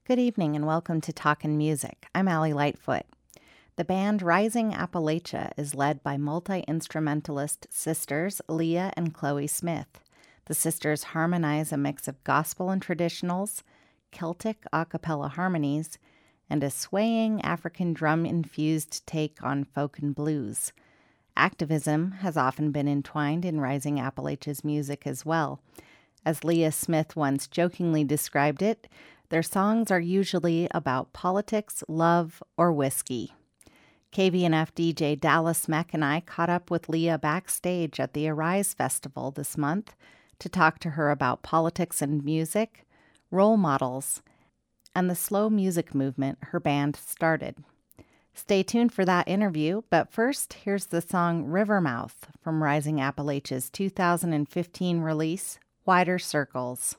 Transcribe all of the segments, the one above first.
Good evening and welcome to Talkin' Music. I'm Allie Lightfoot. The band Rising Appalachia is led by multi-instrumentalist sisters Leah and Chloe Smith. The sisters harmonize a mix of gospel and traditionals, Celtic a cappella harmonies, and a swaying African drum-infused take on folk and blues. Activism has often been entwined in Rising Appalachia's music as well. As Leah Smith once jokingly described it, their songs are usually about politics, love, or whiskey. KVNF DJ Dallas Meck and I caught up with Leah backstage at the Arise Festival this month to talk to her about politics and music, role models, and the slow music movement her band started. Stay tuned for that interview, but first, here's the song Rivermouth from Rising Appalachia's 2015 release, Wider Circles.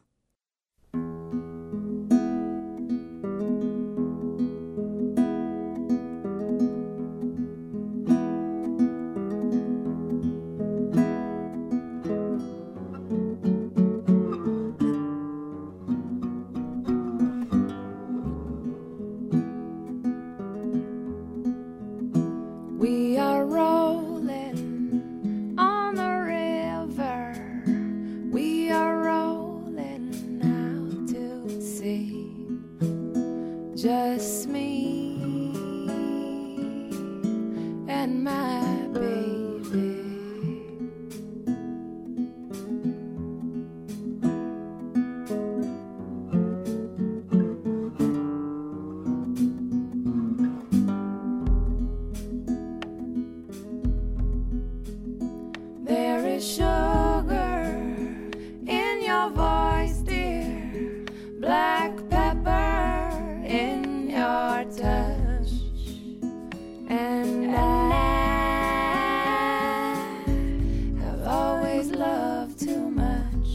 Just me and my baby. There is sugar in your voice, dear, black pepper in your touch, and I have always loved too much.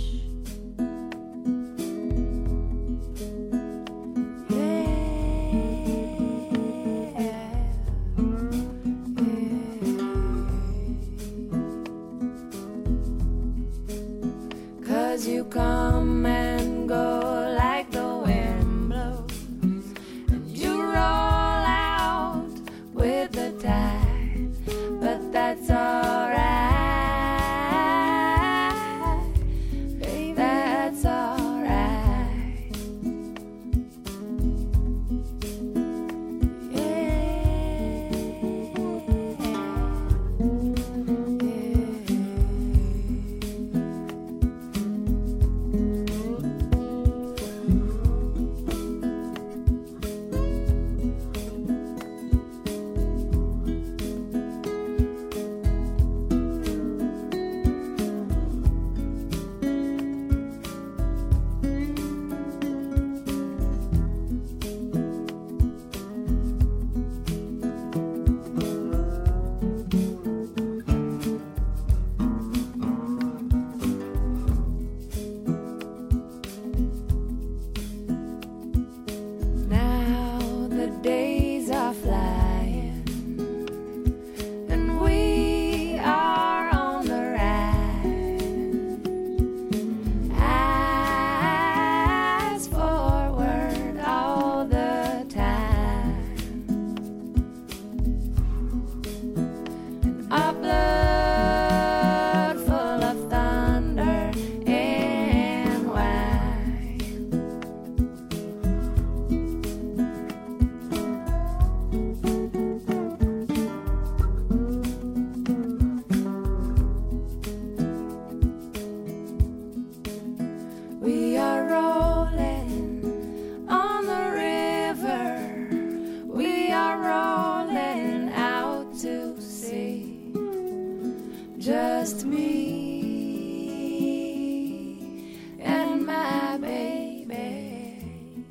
Cause you come and go like the wind blows, but that's alright, baby, that's alright. Just me and my baby.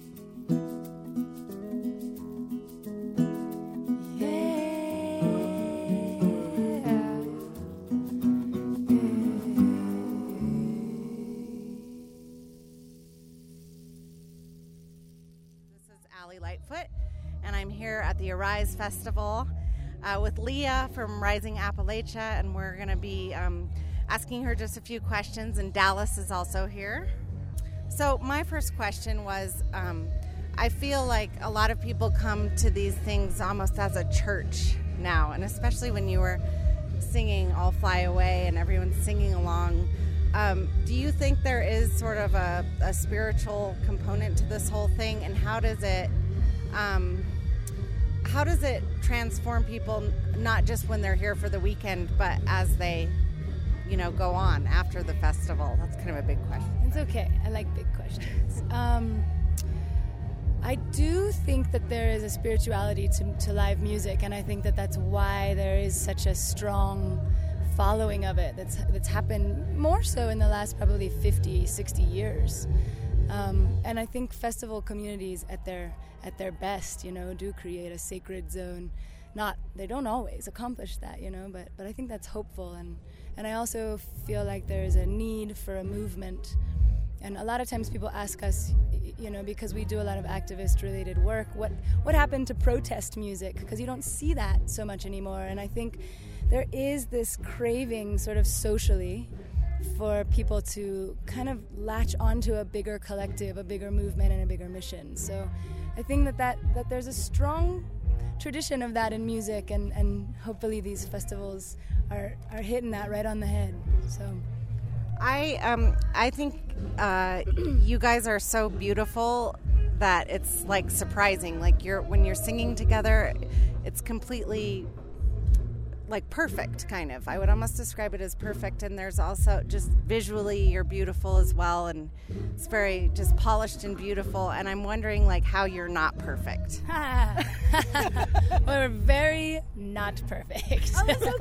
This is Allie Lightfoot, and I'm here at the Arise Festival with Leah from Rising Appalachia, and we're going to be asking her just a few questions, and Dallas is also here. So my first question was, I feel like a lot of people come to these things almost as a church now, and especially when you were singing All Fly Away and everyone's singing along. Do you think there is sort of a spiritual component to this whole thing, and how does it transform people, not just when they're here for the weekend, but as they, go on after the festival? That's kind of a big question. It's okay. I like big questions. I do think that there is a spirituality to live music, and I think that that's why there is such a strong following of it that's happened more so in the last probably 50, 60 years. And I think festival communities at their best, do create a sacred zone. They don't always accomplish that, but I think that's hopeful, and I also feel like there is a need for a movement. And a lot of times people ask us, because we do a lot of activist-related work, what happened to protest music? Because you don't see that so much anymore. And I think there is this craving sort of socially for people to kind of latch onto a bigger collective, a bigger movement, and a bigger mission. So I think that there's a strong tradition of that in music, and hopefully these festivals are hitting that right on the head. So I think you guys are so beautiful that it's like surprising. Like when you're singing together, it's completely like perfect, kind of. I would almost describe it as perfect. And there's also just visually you're beautiful as well, and it's very just polished and beautiful. And I'm wondering like how you're not perfect. We're very not perfect.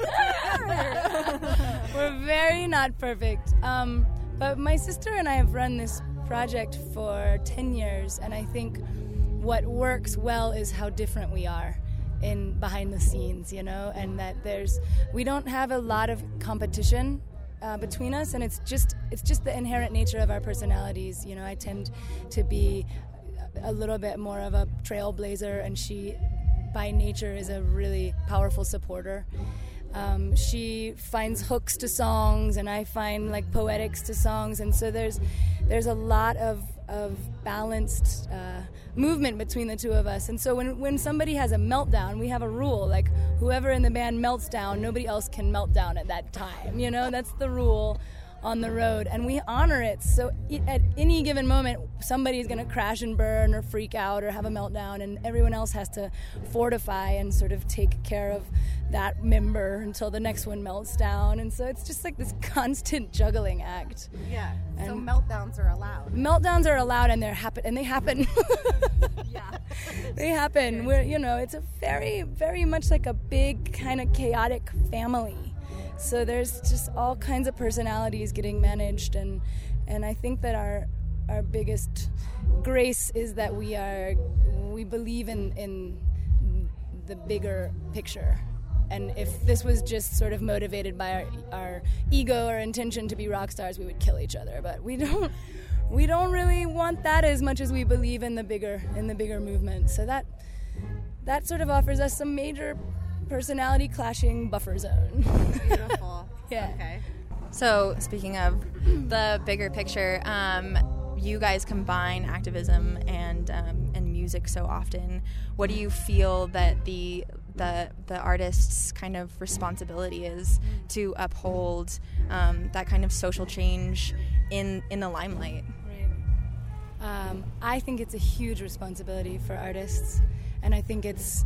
We're very not perfect. But my sister and I have run this project for 10 years, and I think what works well is how different we are in behind the scenes, and that we don't have a lot of competition between us, and it's just the inherent nature of our personalities. I tend to be a little bit more of a trailblazer, and she by nature is a really powerful supporter. She finds hooks to songs, and I find like poetics to songs, and so there's a lot of balanced movement between the two of us. And so when somebody has a meltdown, we have a rule, like whoever in the band melts down, nobody else can melt down at that time. That's the rule on the road, and we honor it. So at any given moment, somebody's going to crash and burn or freak out or have a meltdown, and everyone else has to fortify and sort of take care of that member until the next one melts down. And so it's just like this constant juggling act. Yeah. And so meltdowns are allowed. Meltdowns are allowed, and they happen. Yeah. They happen. It's a very, very much like a big kind of chaotic family. So there's just all kinds of personalities getting managed, and I think that our biggest grace is that we believe in the bigger picture. And if this was just sort of motivated by our ego or intention to be rock stars, we would kill each other. But we don't really want that as much as we believe in the bigger movement. So that sort of offers us some major personality clashing buffer zone. Beautiful. Yeah. Okay. So speaking of the bigger picture, you guys combine activism and music so often. What do you feel that the artist's kind of responsibility is to uphold that kind of social change in the limelight? Right. I think it's a huge responsibility for artists, and I think it's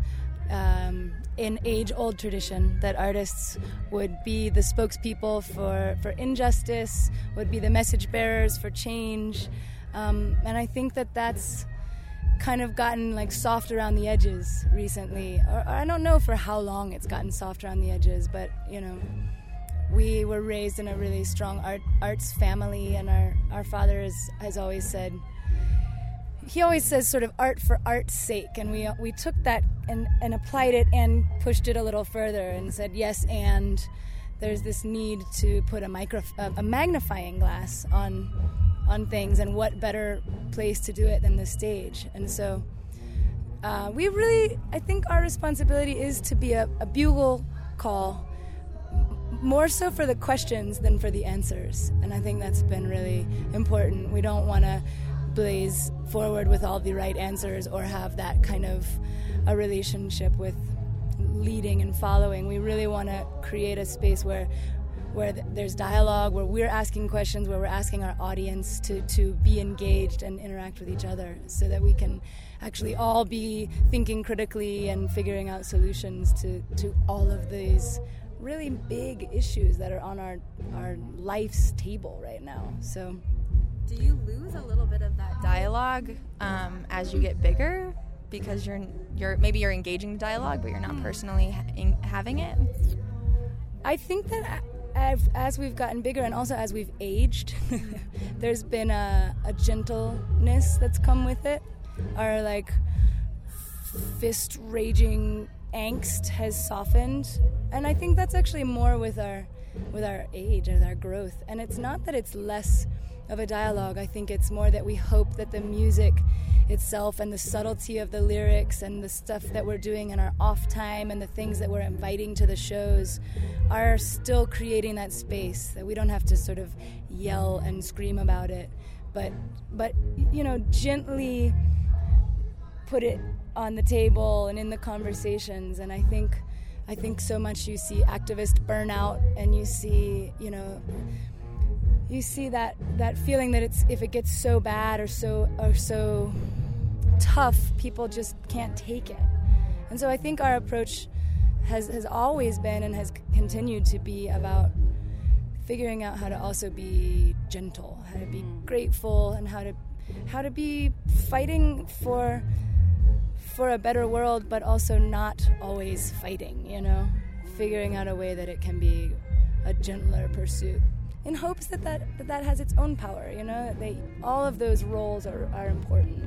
an age-old tradition that artists would be the spokespeople for injustice, would be the message bearers for change, and I think that's kind of gotten like soft around the edges recently. Or I don't know for how long it's gotten soft around the edges, but we were raised in a really strong arts family, and our father has always said, he always says sort of art for art's sake, and we took that and applied it and pushed it a little further and said yes, and there's this need to put a magnifying glass on things, and what better place to do it than the stage. And so I think our responsibility is to be a bugle call, more so for the questions than for the answers, and I think that's been really important. We don't want to blaze forward with all the right answers or have that kind of a relationship with leading and following. We really want to create a space where there's dialogue, where we're asking questions, where we're asking our audience to be engaged and interact with each other, so that we can actually all be thinking critically and figuring out solutions to all of these really big issues that are on our life's table right now. So, do you lose a little bit of that dialogue as you get bigger, because you're maybe you're engaging the dialogue, but you're not personally having it? I think that as we've gotten bigger and also as we've aged, there's been a gentleness that's come with it. Our like fist raging angst has softened, and I think that's actually more with our age and our growth. And it's not that it's less of a dialogue. I think it's more that we hope that the music itself and the subtlety of the lyrics and the stuff that we're doing in our off time and the things that we're inviting to the shows are still creating that space, that we don't have to sort of yell and scream about it, but gently put it on the table and in the conversations. And I think so much you see activist burnout, and you see that feeling that if it gets so bad or so tough, people just can't take it. And so I think our approach has always been and has continued to be about figuring out how to also be gentle, how to be grateful, and how to be fighting for a better world, but also not always fighting, figuring out a way that it can be a gentler pursuit, in hopes that has its own power, all of those roles are important.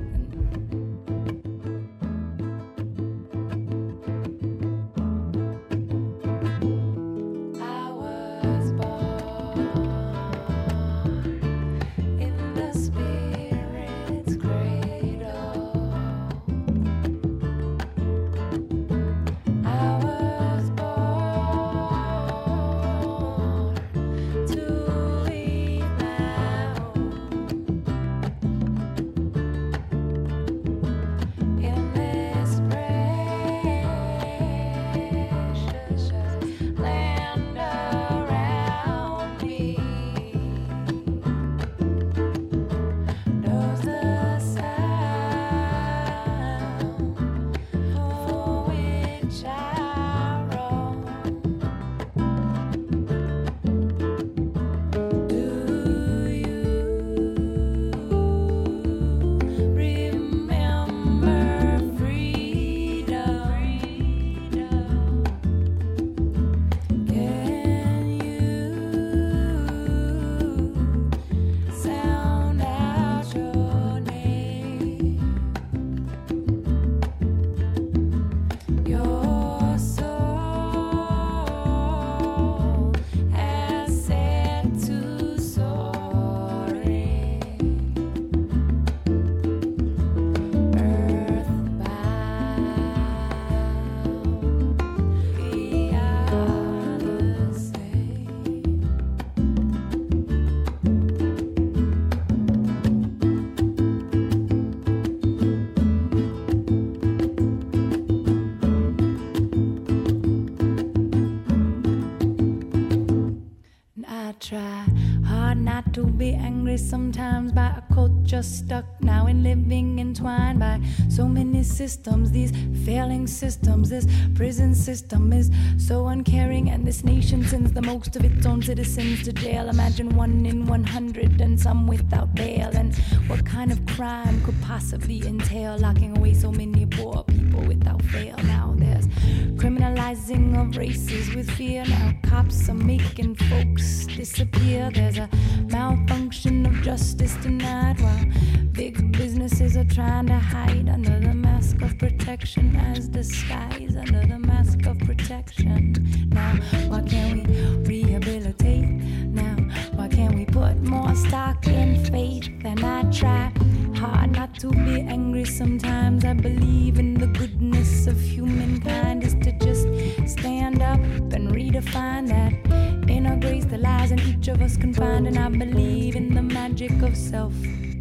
Try hard not to be angry sometimes by a culture stuck now and living entwined by so many systems. These failing systems, this prison system is so uncaring, and this nation sends the most of its own citizens to jail. Imagine 1 in 100 and some without bail. And what kind of crime could possibly entail locking away so many poor people without fail? Now there's criminalizing of races with fear. Now cops are making folks disappear. There's a malfunction of justice denied, while big businesses are trying to hide under the mask of protection, as disguise under the mask of protection. Now why can't we rehabilitate? Now why can't we put more stock in faith? And I try hard not to be angry sometimes. I believe in the goodness of humankind, is to just stand up and redefine that inner grace that lies in each of us confined. And I believe in the magic of self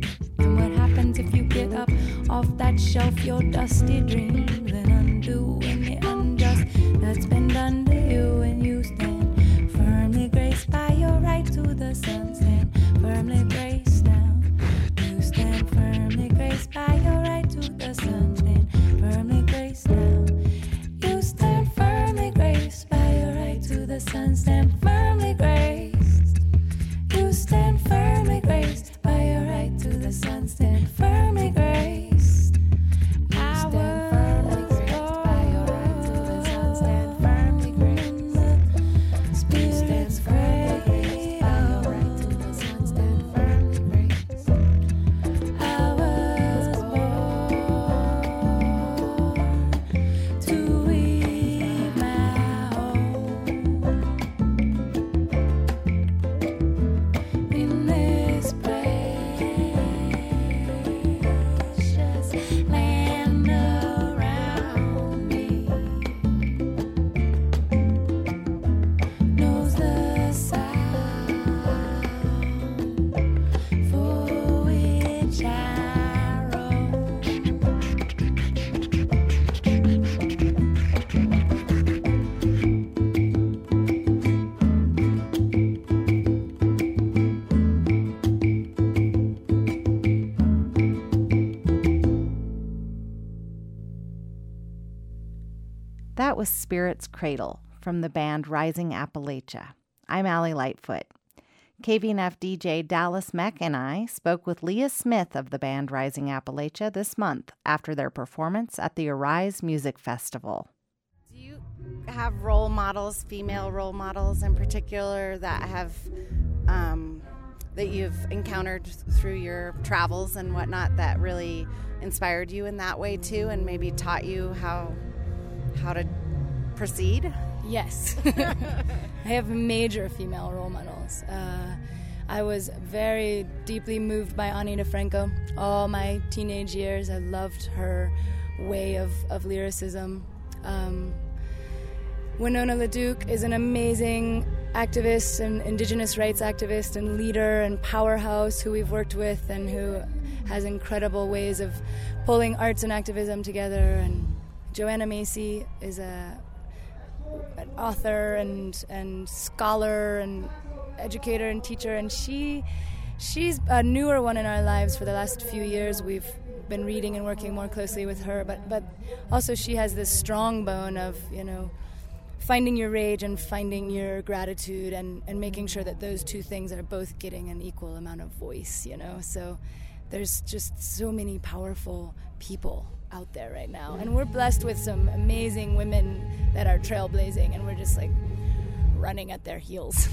And what happens if you get up off that shelf, your dusty dreams, and undoing the unjust that's been done to you, and you stand firmly graced by your right to the sun. Stand firmly graced now. You stand firmly graced by your right to the sun. Stand firmly graced now. You stand firmly graced by your right to the sun. Stand firmly graced. You stand firmly graced by your right to the sun. Stand firmly graced. I stand firmly graced by your right to the sun. Stand firmly graced. Spirit stands firmly graced by your right to the sun. Stand firmly graced. I was born to weave my home in this precious land around me. Knows the sound for which I roam. That was Spirit's Cradle from the band Rising Appalachia. I'm Allie Lightfoot. KVNF DJ Dallas Meck and I spoke with Leah Smith of the band Rising Appalachia this month after their performance at the Arise Music Festival. Do you have role models, female role models in particular, that have that you've encountered through your travels and whatnot that really inspired you in that way too, and maybe taught you how to proceed? Yes. I have major female role models. I was very deeply moved by Ani DeFranco. All my teenage years, I loved her way of lyricism. Winona LaDuke is an amazing activist and indigenous rights activist and leader and powerhouse who we've worked with and who has incredible ways of pulling arts and activism together. And Joanna Macy is an author and scholar and educator and teacher, and she's a newer one in our lives. For the last few years we've been reading and working more closely with her, but also she has this strong bone of, finding your rage and finding your gratitude and making sure that those two things are both getting an equal amount of voice, so there's just so many powerful people out there right now, and we're blessed with some amazing women that are trailblazing, and we're just like running at their heels.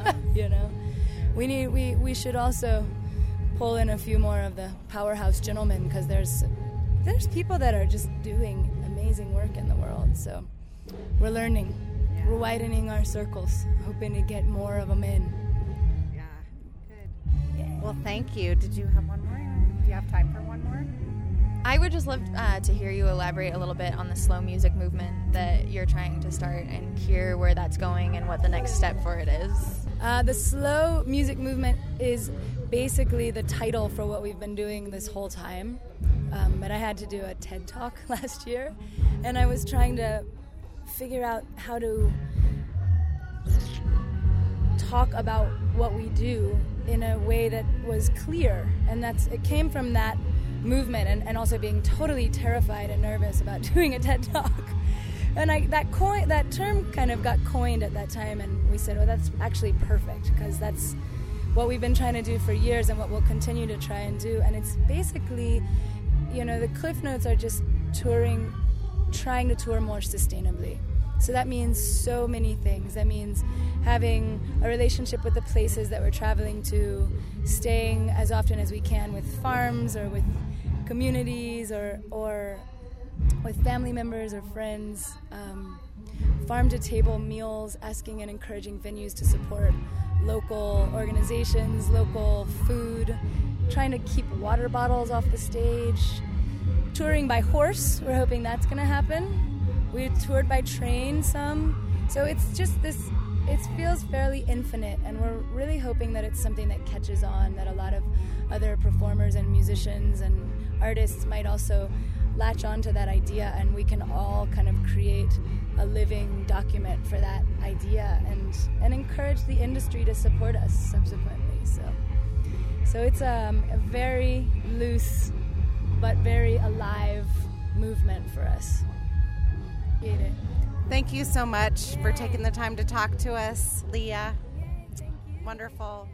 We should also pull in a few more of the powerhouse gentlemen, because there's people that are just doing amazing work in the world. So we're learning. Yeah. We're widening our circles, hoping to get more of them in. Yeah, good. Yeah. Well, thank you. Did you have one more? Do you have time for one more? I would just love to hear you elaborate a little bit on the slow music movement that you're trying to start, and hear where that's going and what the next step for it is. The slow music movement is basically the title for what we've been doing this whole time. But I had to do a TED Talk last year, and I was trying to figure out how to talk about what we do in a way that was clear, and it came from that movement, and also being totally terrified and nervous about doing a TED Talk. And that term kind of got coined at that time, and we said, oh, that's actually perfect, because that's what we've been trying to do for years and what we'll continue to try and do. And it's basically, the Cliff Notes are just trying to tour more sustainably. So that means so many things. That means having a relationship with the places that we're traveling to, staying as often as we can with farms or with communities or with family members or friends, farm-to-table meals, asking and encouraging venues to support local organizations, local food, trying to keep water bottles off the stage, touring by horse. We're hoping that's going to happen. We toured by train some. So it's just this it feels fairly infinite, and we're really hoping that it's something that catches on, that a lot of other performers and musicians and artists might also latch onto that idea, and we can all kind of create a living document for that idea and encourage the industry to support us subsequently. So it's a very loose but very alive movement for us. Thank you so much for taking the time to talk to us, Leah. Wonderful.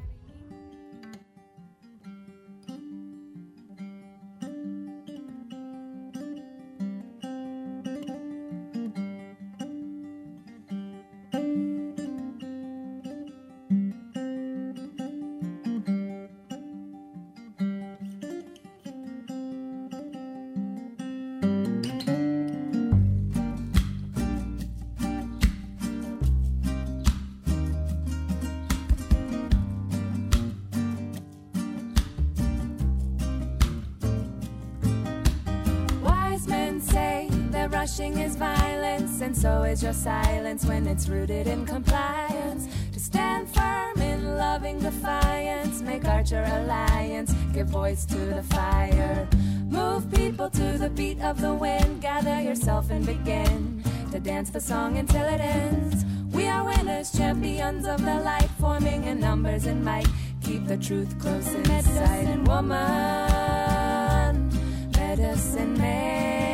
Rushing is violence, and so is your silence when it's rooted in compliance. To stand firm in loving defiance, make Archer alliance, give voice to the fire. Move people to the beat of the wind, gather yourself and begin to dance the song until it ends. We are winners, champions of the light, forming in numbers and might. Keep the truth close in sight. And woman, medicine man,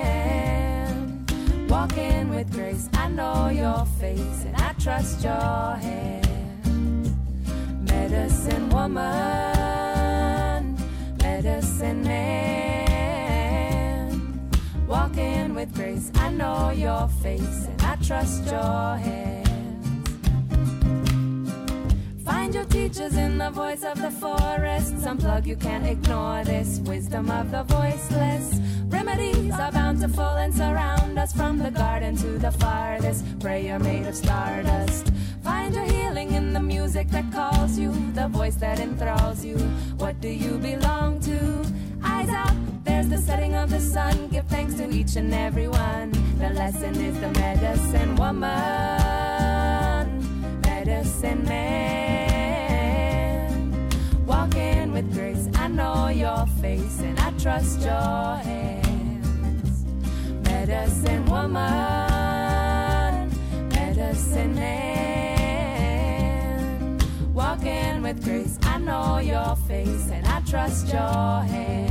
walking with grace. I know your face and I trust your hands. Medicine woman, medicine man, walking with grace. I know your face and I trust your hands. Find your teachers in the voice of the forest. Unplug, you can't ignore this wisdom of the voiceless. Remedies are bountiful and surround us, from the garden to the farthest. Prayer made of stardust. Find your healing in the music that calls you, the voice that enthralls you. What do you belong to? Eyes out, there's the setting of the sun. Give thanks to each and every one. The lesson is the medicine woman, medicine man, walking with grace. I know your face and I trust your hands. Medicine woman, medicine man, walking with grace. I know your face and I trust your hands.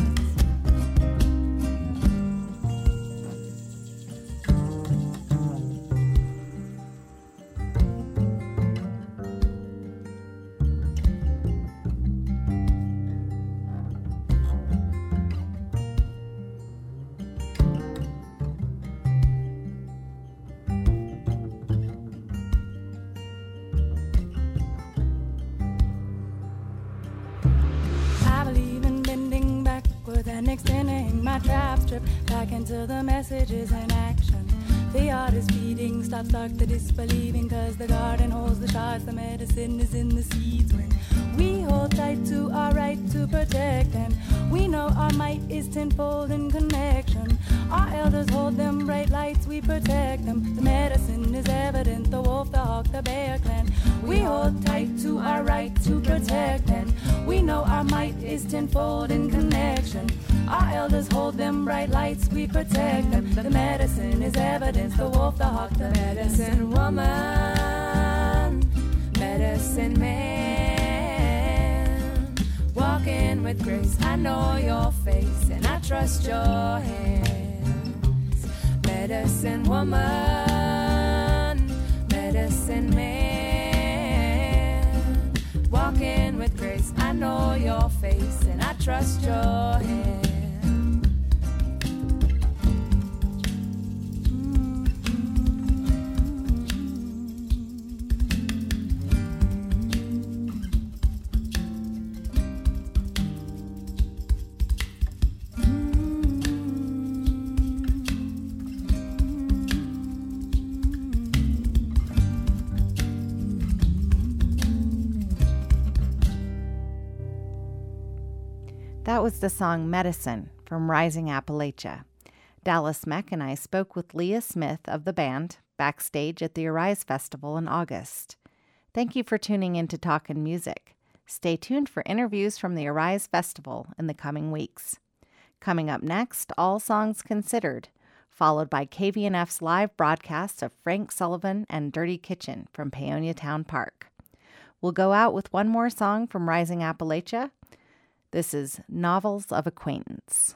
And extending my trap strip back into the messages in action. The art is feeding, stop start the disbelieving, cause the garden holds the shards, the medicine is in the seeds. When we hold tight to our right to protect, and we know our might is tenfold in connection. Our elders hold them bright lights, we protect them. The medicine is evident, the wolf, the hawk, the bear clan. We hold tight to our right to protect, and we know our might is tenfold in connection. Our elders hold them bright lights, we protect them. The medicine is evidence, the wolf, the hawk, the medicine woman, medicine man, walking with grace. I know your face and I trust your hands. Medicine woman, medicine man, walking with grace. I know your face and I trust your hands. That was the song Medicine from Rising Appalachia. Dallas Meck and I spoke with Leah Smith of the band, backstage at the Arise Festival in August. Thank you for tuning in to Talkin' Music. Stay tuned for interviews from the Arise Festival in the coming weeks. Coming up next, All Songs Considered, followed by KVNF's live broadcast of Frank Sullivan and Dirty Kitchen from Paonia Town Park. We'll go out with one more song from Rising Appalachia. This is Novels of Acquaintance.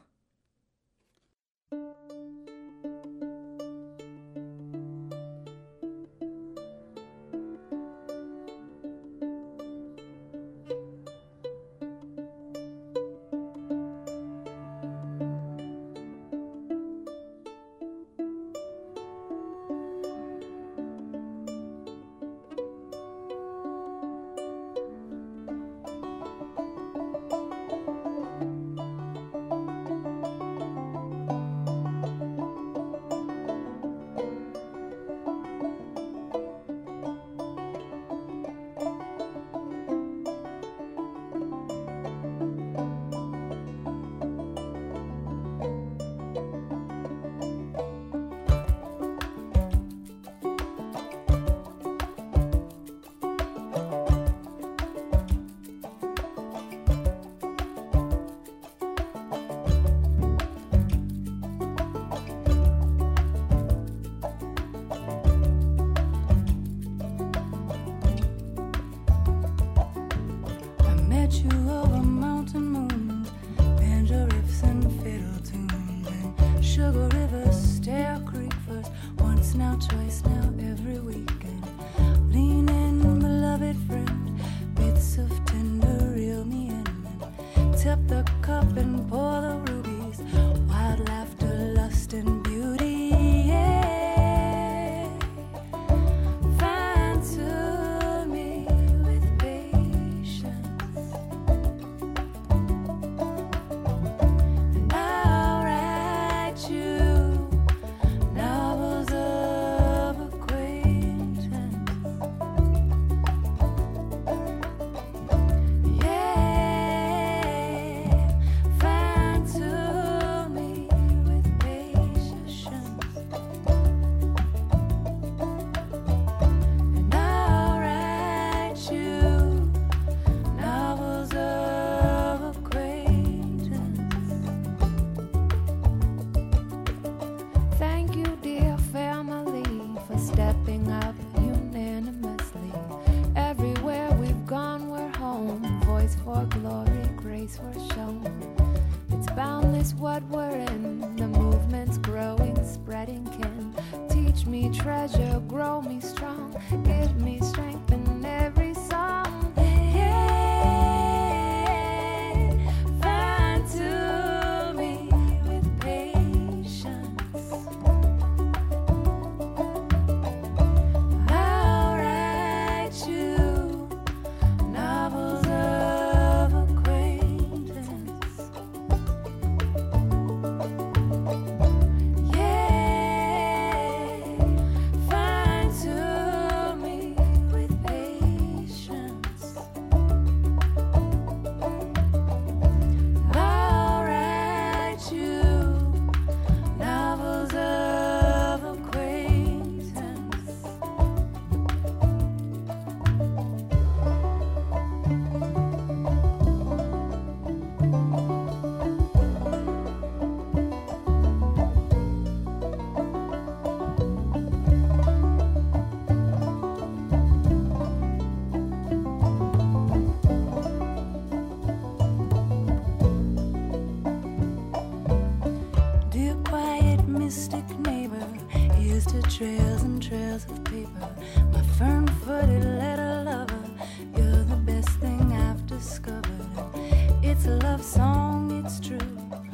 Trails and trails of paper, my firm-footed letter lover, you're the best thing I've discovered. It's a love song, it's true.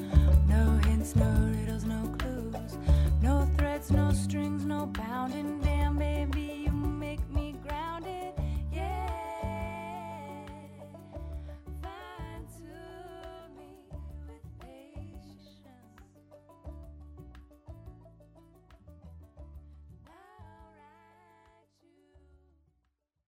No hints, no riddles, no clues, no threads, no strings, no pounding. Damn, baby, you make